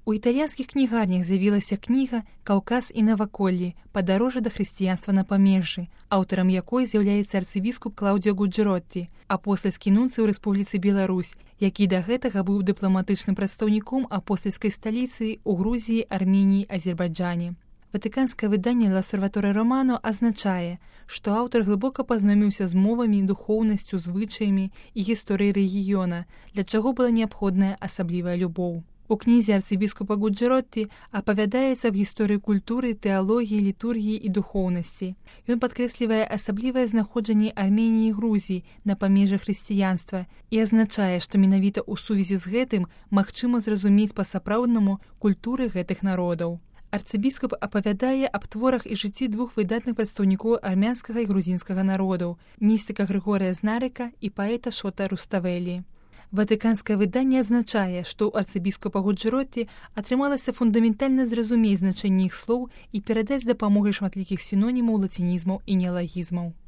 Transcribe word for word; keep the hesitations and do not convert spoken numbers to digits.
У італьянскіх кнігарнях з'явілася кніга «Каўказ і наваколлі. Падарожжа да хрысціянства на памежжы», аўтарам якой з'яўляецца арцыбіскуп Клаўдзіо Гуджэротці, апостальскі нунцый у Рэспубліцы Беларусь, які да гэтага быў дыпламатычным прадстаўніком апостальскай сталіцы ў Грузіі, Арменіі, Азербайджане. Ватыканскае выданне «L'Osservatore Romano» азначае, што аўтар глыбока пазнаёміўся з мовамі, духоўнасцю, звычаямі і гісторыяй рэгіёна, для чаго была неабходная асаблівая любоў. У кнізе арцыбіскупа Гуджэротці апавядаецца аб гісторыі культуры, тэалогіі, літургіі і духоўнасці. Ён падкрэслівае асаблівае знаходжанне Арменіі і Грузіі на памежжы хрысціянства і азначае, што менавіта ў сувязі з гэтым магчыма зразумець па-сапраўднаму культуры гэтых народаў. Арцыбіскуп апавядае аб творах і жыцці двух выдатных прадстаўнікоў армянскага і грузінскага народаў – містыка Грыгорыя Знарыка і паэта Шота Руставелі. Ватыканскае выданне азначае, што ў арцыбіскупа Гуджэротці атрымалася фундаментальна зразумець значэнне іх слоў і перадаць з дапамогай шматлікіх сінонімаў, лацінізмаў і неалагізмаў.